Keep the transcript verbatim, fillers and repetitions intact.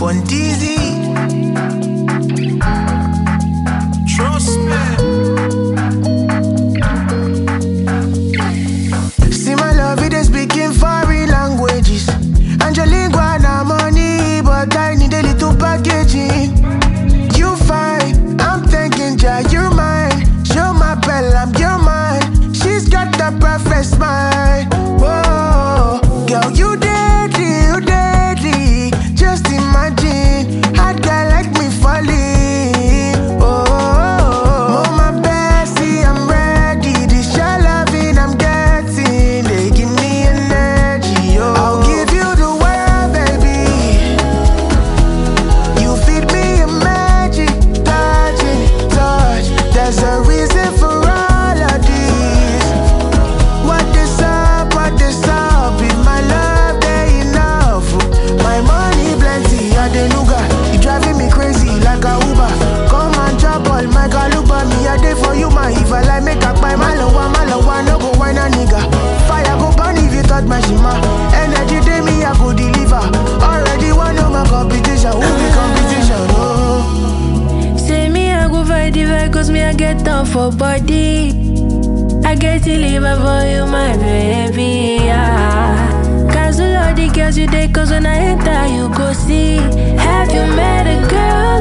fun dizzy. Trust me. See my love, it is speaking foreign languages. Angelingua na money, but I need a little packaging. You fine, I'm thinking, ja, you're mine. Show my bell, I'm your mine. She's got the perfect smile. Whoa, girl, you deadly, you deadly. Just imagine, hot guy like me falling. Oh, my bestie, I'm ready. This your loving I'm getting, they give me energy. Oh, I'll give you the world, baby. You feed me a magic, touching, touch. There's a reason for all of this. What is up, what is up? In my love, they enough. My money plenty, I dey nuga. You driving me crazy like a Uber. Come and drop all my galuba. Me a day for you, my if I like make up my malawa, malawa, no go wine a nigga. Fire go burn if you touch my shima. Energy day me I go deliver. Already one of my competition, who be competition? Oh. Say me I go fight the fight, cause me I get down for body. I get to live for you, my baby, yeah. Cancel all the girls you date, cause when I enter you go see. Have you met a girl